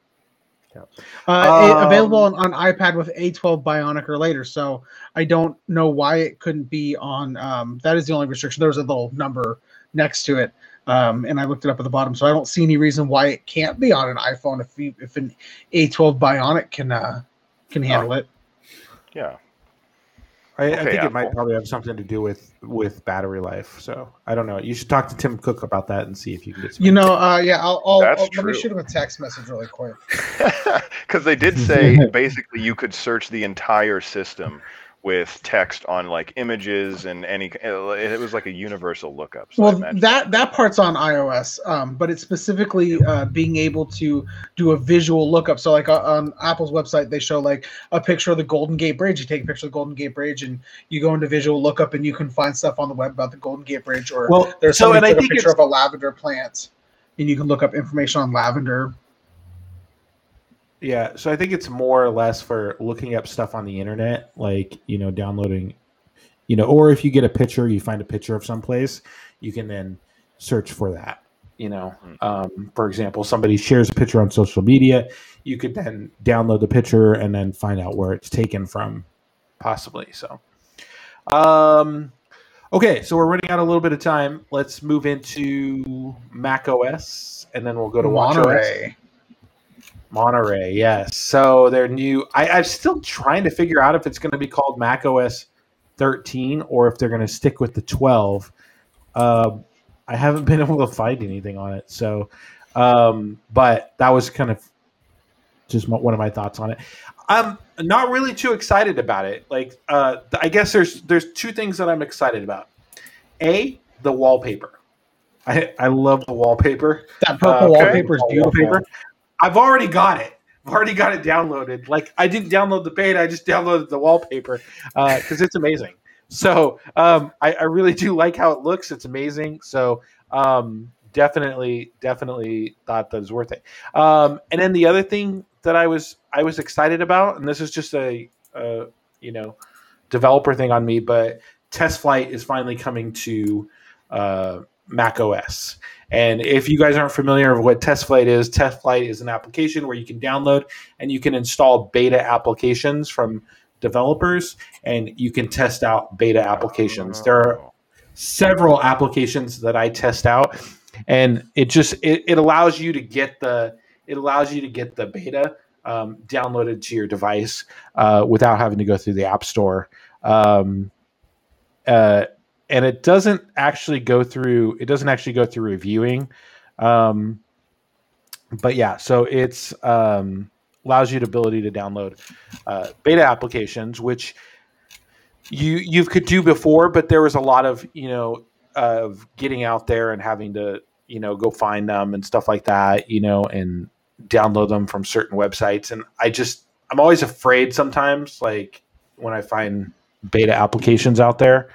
Yeah. Available on iPad with A12 Bionic or later, so I don't know why it couldn't be on. That is the only restriction. There was a little number next to it, and I looked it up at the bottom, so I don't see any reason why it can't be on an iPhone if an A12 Bionic can handle it. Yeah. I Okay, think it might Apple. probably have something to do with battery life. So I don't know. You should talk to Tim Cook about that and see if you can get some. You know, yeah, I'll That's let true. me shoot him a text message really quick. Because they did say basically you could search the entire system with text on like images and any. It was like a universal lookup. So I Well, imagine that part's on iOS, but it's specifically being able to do a visual lookup. So, like on Apple's website, they show like a picture of the Golden Gate Bridge. You take a picture of the Golden Gate Bridge, and you go into visual lookup, and you can find stuff on the web about the Golden Gate Bridge. Or there's somebody took a picture of a lavender plant, and you can look up information on lavender. Yeah, so I think it's more or less for looking up stuff on the internet, like, you know, downloading, you know, or if you get a picture, you find a picture of someplace, you can then search for that. You know, for example, somebody shares a picture on social media, you could then download the picture and then find out where it's taken from, possibly. So, okay, so we're running out a little bit of time. Let's move into Mac OS, and then we'll go to Monterey. Monterey, yes. So they're new. I'm still trying to figure out if it's going to be called Mac OS 13 or if they're going to stick with the 12. I haven't been able to find anything on it. So, but that was kind of just one of my thoughts on it. I'm not really too excited about it. Like, I guess there's two things that I'm excited about. A, the wallpaper. I love the wallpaper. That purple wallpaper is beautiful. I've already got it. I've already got it downloaded. Like, I didn't download the beta. I just downloaded the wallpaper because it's amazing. So I really do like how it looks. It's amazing. So definitely thought that was worth it. And then the other thing that I was excited about, and this is just a developer thing on me, but TestFlight is finally coming to Mac OS. And if you guys aren't familiar with what TestFlight is an application where you can download and you can install beta applications from developers, and you can test out beta applications. There are several applications that I test out, and it allows you to get the beta downloaded to your device without having to go through the App Store. And it doesn't actually go through reviewing. But yeah, so it's allows you the ability to download beta applications, which you could do before, but there was a lot of of getting out there and having to go find them and stuff like that, and download them from certain websites. And I'm always afraid sometimes, like when I find beta applications out there.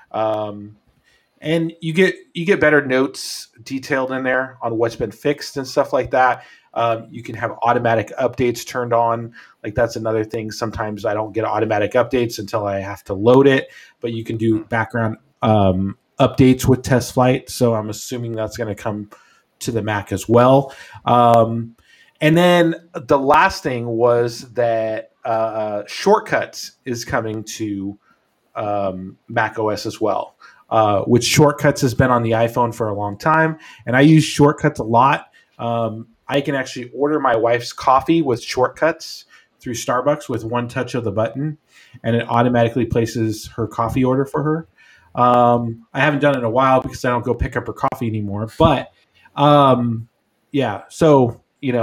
And you get better notes detailed in there on what's been fixed and stuff like that. You can have automatic updates turned on. Like, that's another thing. Sometimes I don't get automatic updates until I have to load it, but you can do background updates with TestFlight. So I'm assuming that's going to come to the Mac as well. And then the last thing was that Shortcuts is coming to Mac OS as well. which Shortcuts has been on the iPhone for a long time, and I use Shortcuts a lot. I can actually order my wife's coffee with Shortcuts through Starbucks with one touch of the button, and it automatically places her coffee order for her. I haven't done it in a while because I don't go pick up her coffee anymore. But yeah, so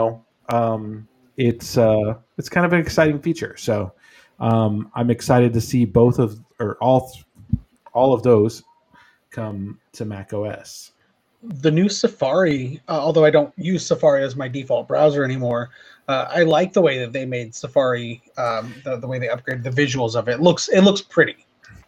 it's kind of an exciting feature. So I'm excited to see all of those come to Mac OS. The new Safari, although I don't use Safari as my default browser anymore, I like the way that they made Safari, the way they upgraded the visuals of it. It looks pretty.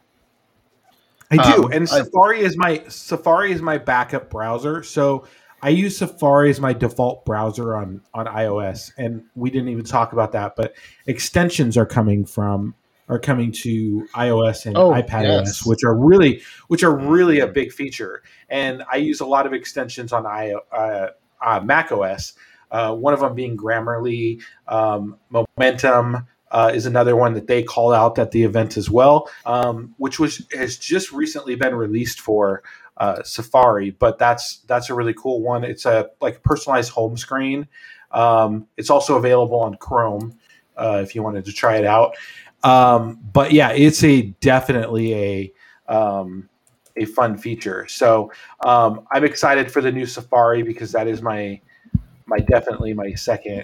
I do, and Safari is my backup browser. So I use Safari as my default browser on iOS, and we didn't even talk about that. But extensions are coming to iOS and iPadOS, which are really a big feature. And I use a lot of extensions on macOS. One of them being Grammarly, Momentum. Is another one that they called out at the event as well, which has just recently been released for Safari. But that's a really cool one. It's a personalized home screen. It's also available on Chrome if you wanted to try it out. But yeah, it's definitely a fun feature. So I'm excited for the new Safari because that is definitely my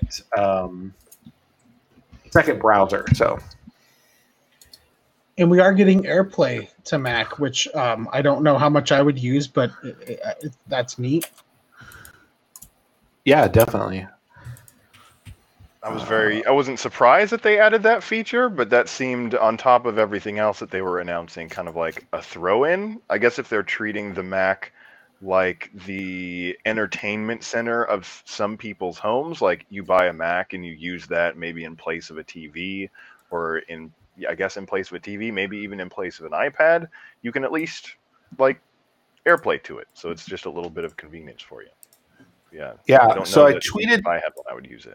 second browser. So, and we are getting AirPlay to Mac, which I don't know how much I would use, but that's neat. Yeah, definitely. I wasn't surprised that they added that feature, but that seemed on top of everything else that they were announcing, kind of like a throw-in. I guess if they're treating the Mac like the entertainment center of some people's homes, like you buy a Mac and you use that maybe in place of a TV, or in place of a TV, maybe even in place of an iPad, you can at least AirPlay to it. So it's just a little bit of convenience for you. Yeah. So I tweeted if I had one, I would use it.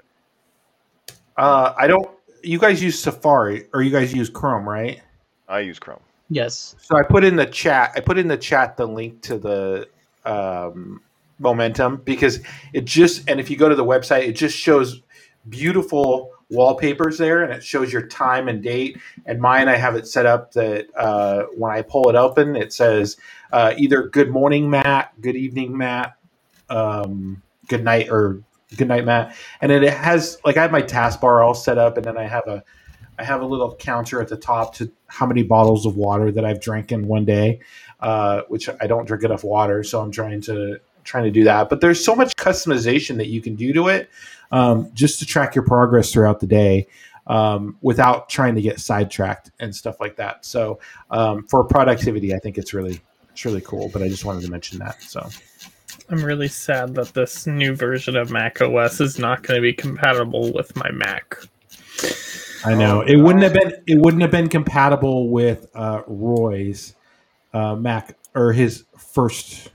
You guys use Safari or you guys use Chrome, right? I use Chrome. Yes. So I put in the chat the link to the Momentum, because and if you go to the website, it just shows beautiful wallpapers there, and it shows your time and date. And mine, I have it set up that when I pull it open, it says either "Good morning, Matt," "Good evening, Matt," "Good night," or "Good night, Matt." And then it has I have my taskbar all set up, and then I have a little counter at the top to how many bottles of water that I've drank in one day, which I don't drink enough water, so I'm trying to do that. But there's so much customization that you can do to it, just to track your progress throughout the day, without trying to get sidetracked and stuff like that. So for productivity, I think it's really cool. But I just wanted to mention that. So I'm really sad that this new version of Mac OS is not going to be compatible with my Mac. I know it wouldn't have been compatible with Roy's Mac, or his first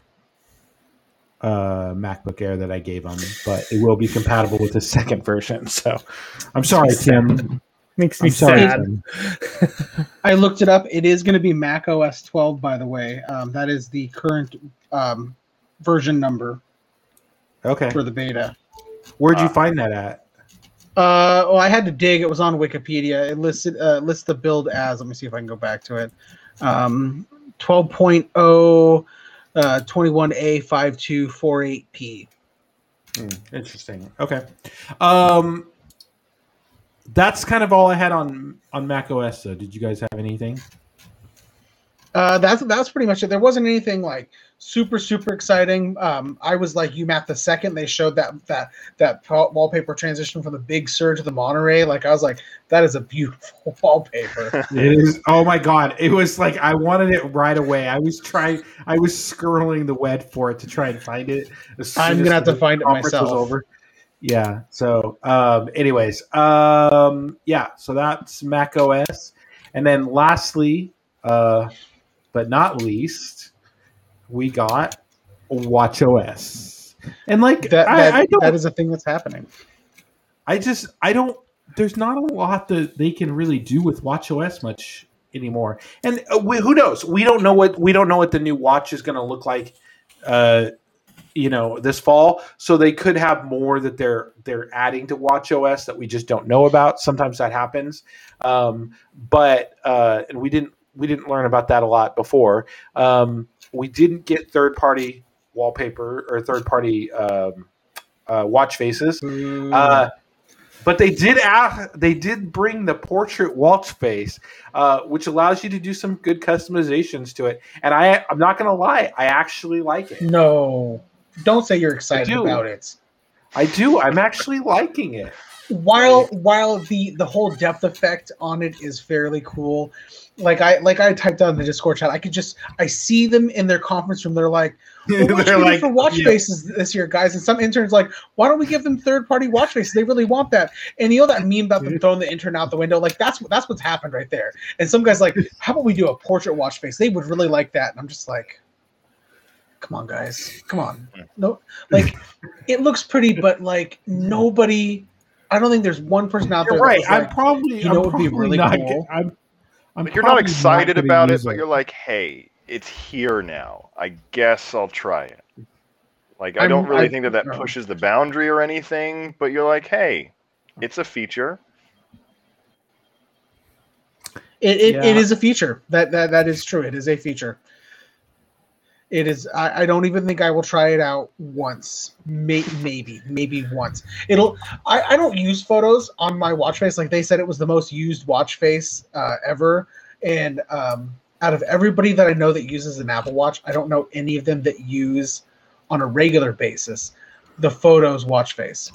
MacBook Air that I gave him, but it will be compatible with the second version. So I'm sorry, Tim. Makes me sad. I looked it up. It is going to be Mac OS 12, by the way. That is the current version number. Okay. For the beta. Where'd you find that at? Well, I had to dig. It was on Wikipedia. It lists the build as. Let me see if I can go back to it. 12.0, 21A5248P. Interesting. Okay. That's kind of all I had on Mac OS. So, did you guys have anything? That's pretty much it. There wasn't anything super exciting. I was like you, Matt. The second they showed that wallpaper transition from the Big Sur to the Monterey, I was like, that is a beautiful wallpaper. It is. Oh my god! It was I wanted it right away. I was scrolling the web for it to try and find it. I'm gonna have to find it myself. Over. Yeah. So, anyways, yeah. So that's Mac OS, and then lastly, but not least, we got WatchOS, and that is a thing that's happening. I don't. There's not a lot that they can really do with WatchOS much anymore. And who knows? We don't know what the new watch is going to look like. This fall, so they could have more that they're adding to WatchOS that we just don't know about. Sometimes that happens, but and we didn't learn about that a lot before. We didn't get third-party wallpaper or third-party watch faces, but they did bring the portrait watch face, which allows you to do some good customizations to it. And I'm not going to lie, I actually like it. No. Don't say you're excited about it. I do. I'm actually liking it. While the whole depth effect on it is fairly cool, like I typed out in the Discord chat, I see them in their conference room. They're like, well, what should we do for watch faces this year, guys? And some interns like, why don't we give them third-party watch faces? They really want that. And you know that meme about them throwing the intern out the window? Like that's what's happened right there. And some guys like, how about we do a portrait watch face? They would really like that. And I'm just like, come on, guys. Come on. No, like it looks pretty, but like nobody. I don't think there's one person out there. You're right. I'm probably. You know, would be really cool. You're not excited about it, but you're like, hey, it's here now. I guess I'll try it. Like I don't really think that pushes the boundary or anything, but you're like, hey, it's a feature. It is a feature. That is true. It is a feature. It is. I don't even think I will try it out once. Maybe once. I don't use photos on my watch face. Like they said, it was the most used watch face ever. And out of everybody that I know that uses an Apple Watch, I don't know any of them that use on a regular basis the photos watch face.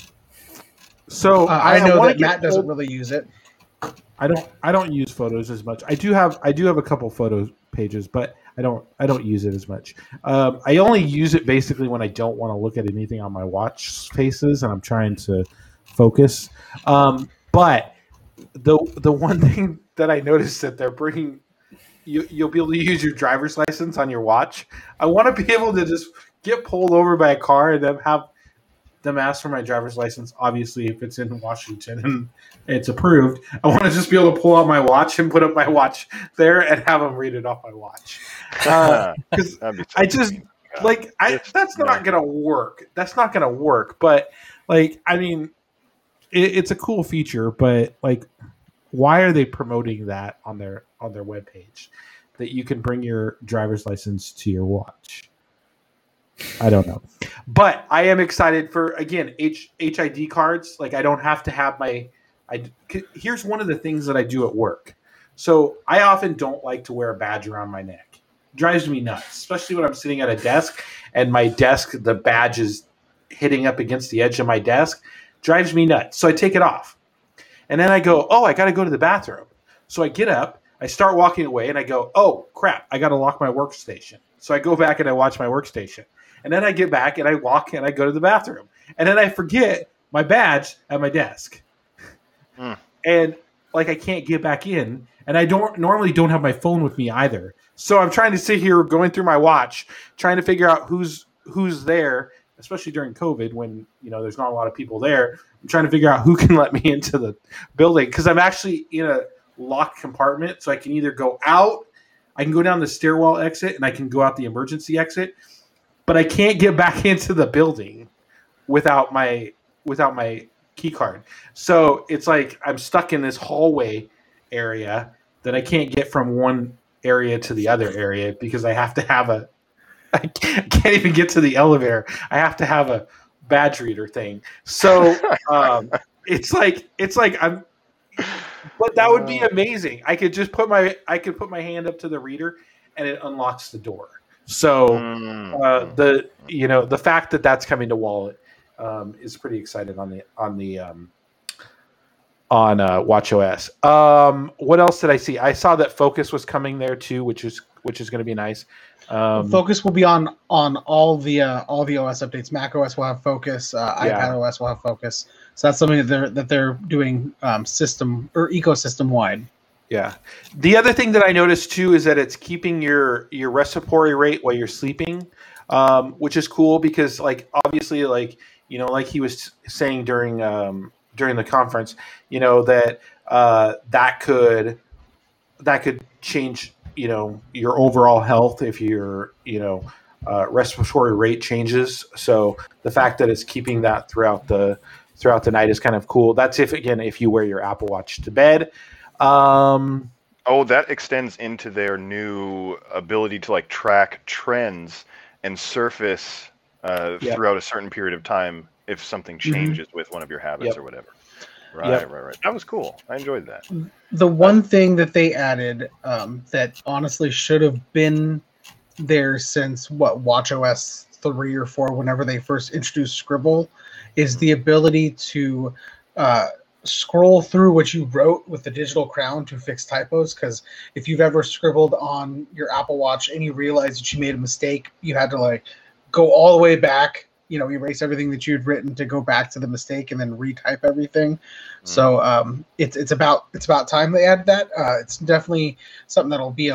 So I know that Matt doesn't really use it. I don't use photos as much. I do have a couple photo pages, but I don't use it as much. I only use it basically when I don't want to look at anything on my watch faces and I'm trying to focus. But the one thing that I noticed that they're bringing, you'll be able to use your driver's license on your watch. I want to be able to just get pulled over by a car and then have them ask for my driver's license. Obviously, if it's in Washington and it's approved, I want to just be able to pull out my watch and put up my watch there and have them read it off my watch. Because I just that's not gonna work. That's not gonna work. But like, I mean, it's a cool feature. But like, why are they promoting that on their webpage that you can bring your driver's license to your watch? I don't know, but I am excited for, again, HID cards. Like I don't have to have here's one of the things that I do at work. So I often don't like to wear a badge around my neck. It drives me nuts, especially when I'm sitting at a desk and my desk, the badge is hitting up against the edge of my desk. Drives me nuts. So I take it off. And then I go, oh, I got to go to the bathroom. So I get up, I start walking away and I go, oh crap, I got to lock my workstation. So I go back and I watch my workstation. And then I get back and I walk and I go to the bathroom. And then I forget my badge at my desk. And like I can't get back in. And I normally don't have my phone with me either. So I'm trying to sit here going through my watch, trying to figure out who's there, especially during COVID when, there's not a lot of people there. I'm trying to figure out who can let me into the building because I'm actually in a locked compartment. So I can either go out, I can go down the stairwell exit and I can go out the emergency exit. But I can't get back into the building without my key card. So it's like I'm stuck in this hallway area that I can't get from one area to the other area because I have to have I can't even get to the elevator. I have to have a badge reader thing. So it's like I'm. But that would be amazing. I could just put my hand up to the reader and it unlocks the door. So the fact that that's coming to Wallet is pretty exciting on WatchOS. What else did I see? I saw that Focus was coming there too, which is going to be nice. Focus will be on all the OS updates. Mac OS will have Focus. iPad OS will have Focus. So that's something that they're doing system or ecosystem wide. Yeah. The other thing that I noticed too is that it's keeping your respiratory rate while you're sleeping, which is cool because like obviously like like he was saying during the conference, that that could that could change, your overall health if your, respiratory rate changes. So the fact that it's keeping that throughout the night is kind of cool. That's if you wear your Apple Watch to bed. That extends into their new ability to like track trends and surface throughout a certain period of time if something changes with one of your habits or whatever. Right. That was cool. I enjoyed that. The one thing that they added that honestly should have been there since WatchOS 3 or 4, whenever they first introduced Scribble, is the ability to scroll through what you wrote with the digital crown to fix typos. Because if you've ever scribbled on your Apple Watch and you realize that you made a mistake, you had to like go all the way back, erase everything that you'd written to go back to the mistake and then retype everything. So it's about time they added that. It's definitely something that'll be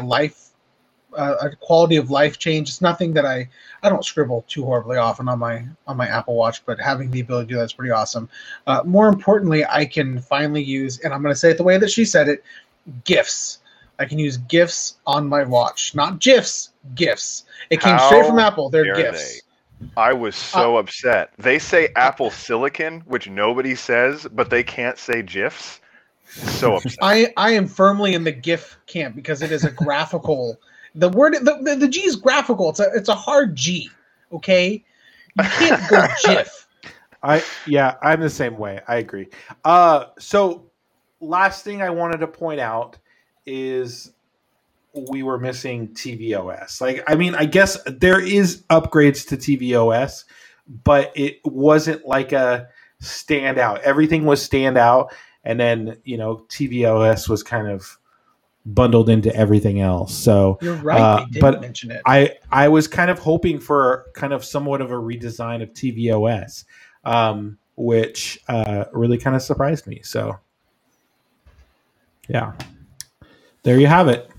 a quality of life change. It's nothing that I don't scribble too horribly often on my Apple Watch, but having the ability to do that's pretty awesome. More importantly, I can finally use, and I'm going to say it the way that she said it, GIFs. I can use GIFs on my watch, not GIFs, GIFs. It came straight from Apple. They're GIFs. I was so upset. They say Apple Silicon, which nobody says, but they can't say GIFs. So upset. I am firmly in the GIF camp because it is a graphical. The word the G is graphical. It's a hard G. Okay, you can't go GIF. I'm the same way. I agree. So last thing I wanted to point out is we were missing tvOS. I guess there is upgrades to tvOS, but it wasn't like a standout. Everything was standout, and then tvOS was kind of bundled into everything else. So you're right. They didn't mention it. I was kind of hoping for kind of somewhat of a redesign of tvOS, which really kind of surprised me. So yeah, there you have it.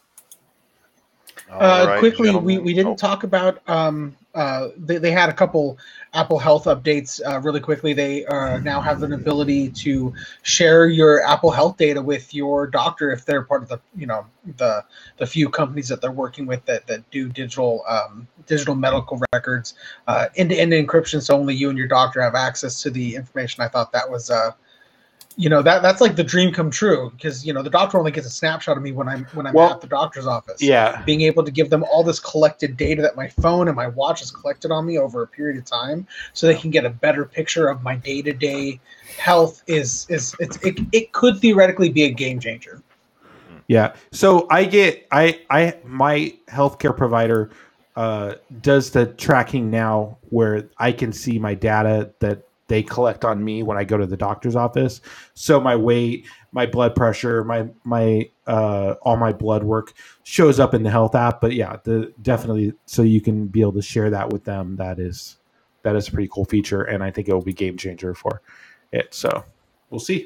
Quickly, we didn't talk about they had a couple Apple Health updates really quickly. They now have an ability to share your Apple Health data with your doctor if they're part of the few companies that they're working with that do digital medical records, end-to-end encryption, so only you and your doctor have access to the information. I thought that was that's like the dream come true, because the doctor only gets a snapshot of me when I'm at the doctor's office. Yeah, being able to give them all this collected data that my phone and my watch has collected on me over a period of time, so they can get a better picture of my day-to-day health it could theoretically be a game changer. Yeah. So my healthcare provider does the tracking now where I can see my data that they collect on me when I go to the doctor's office. So my weight, my blood pressure, my all my blood work shows up in the health app. But yeah, definitely, so you can be able to share that with them. That is a pretty cool feature, and I think it will be game changer for it. So we'll see.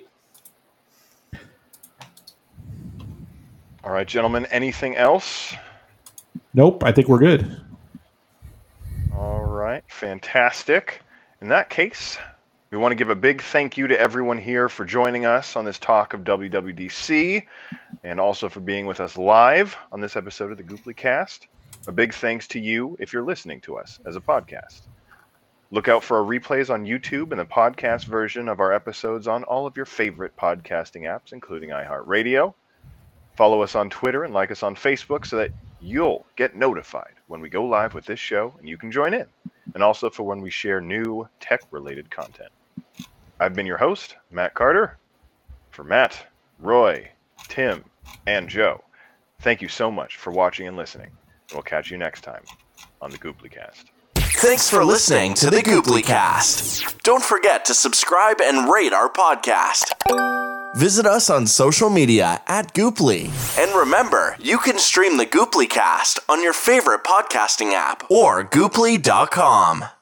All right, gentlemen, anything else? Nope, I think we're good. All right, fantastic. In that case, we want to give a big thank you to everyone here for joining us on this talk of WWDC, and also for being with us live on this episode of the Gooply Cast. A big thanks to you if you're listening to us as a podcast. Look out for our replays on YouTube and the podcast version of our episodes on all of your favorite podcasting apps, including iHeartRadio. Follow us on Twitter and like us on Facebook so that you'll get notified when we go live with this show and you can join in. And also for when we share new tech-related content. I've been your host, Matt Carter. For Matt, Roy, Tim, and Joe, thank you so much for watching and listening. We'll catch you next time on the Gooply Cast. Thanks for listening to the Gooply Cast. Don't forget to subscribe and rate our podcast. Visit us on social media at Gooply. And remember, you can stream the Gooply Cast on your favorite podcasting app or gooply.com.